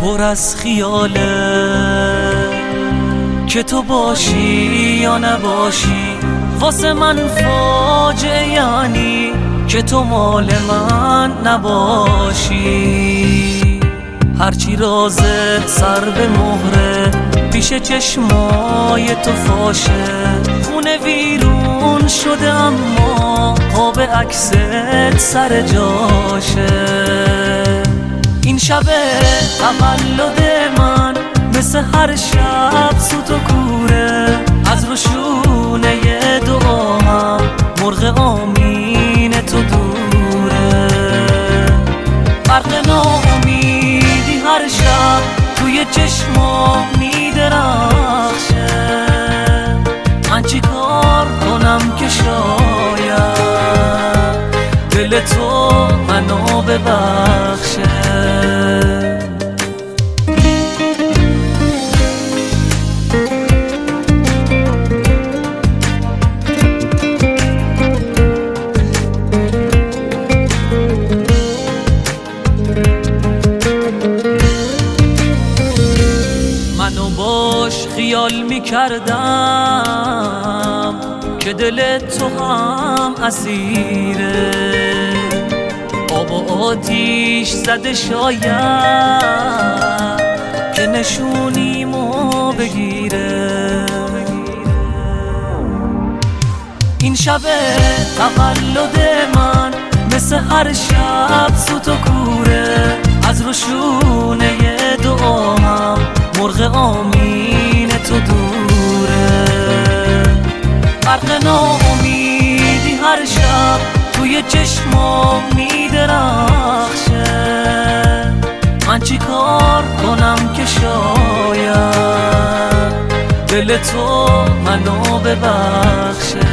پر از خیاله که تو باشی یا نباشی. واسه من فاجعه یعنی که تو مال من نباشی. هرچی رازه سر به مهره پیش چشمای تو فاشه. خونه ویرون شده اما قاب عکست سر جاشه. این شب تولد من مثل هر شب سوت و کوره. از روشونه دعاهم مرغ آمین تو دوره. برق ناامیدی هر شب توی چشمام میدرخشه. من چی کار کنم که شاید دل تو منو ببخشه. منو باش خیال میکردم که دل تو هم اسیره. آب و آتیش زده شاید که نشونیمو بگیره. این شب تولد من مثل هر شب سوت و کوره. از روشونه دعاهم مرغ آمین تو دوره. برق ناامیدی هر شب توی چشمام میدرخشه. من چی کار کنم که شاید دل تو منو ببخشه.